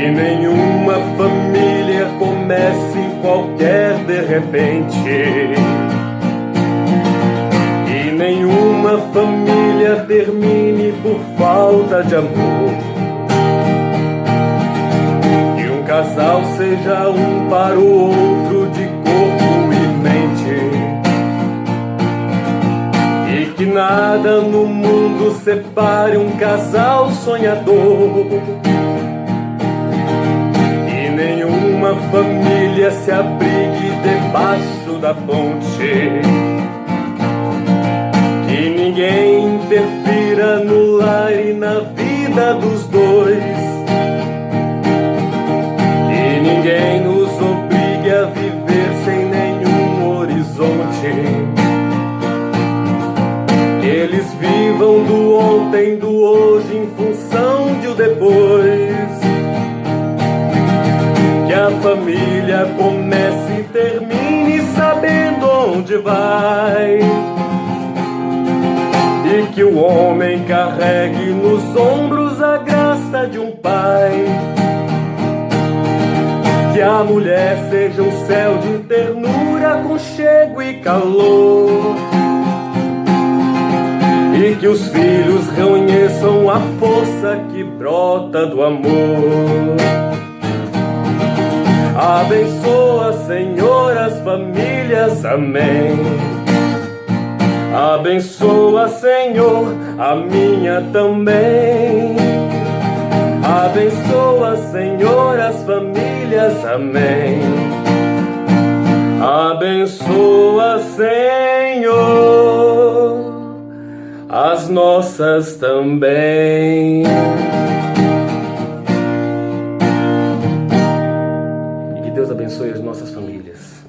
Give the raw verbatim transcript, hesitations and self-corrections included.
nenhuma família comece qualquer de repente, e nenhuma família termine por falta de amor. Que um casal seja um para o outro de corpo e mente, e que nada no mundo separe um casal sonhador. Nenhuma família se abrigue debaixo da ponte, que ninguém interfira no lar e na vida dos dois, que ninguém nos obrigue a viver sem nenhum horizonte, que eles vivam do ontem, do hoje em função de o depois. Que a família comece e termine sabendo onde vai, e que o homem carregue nos ombros a graça de um pai. Que a mulher seja um céu de ternura, aconchego e calor, e que os filhos reconheçam a força que brota do amor. Abençoa, Senhor, as famílias, amém. Abençoa, Senhor, a minha também. Abençoa, Senhor, as famílias, amém. Abençoa, Senhor, as nossas também. Deus abençoe as nossas famílias.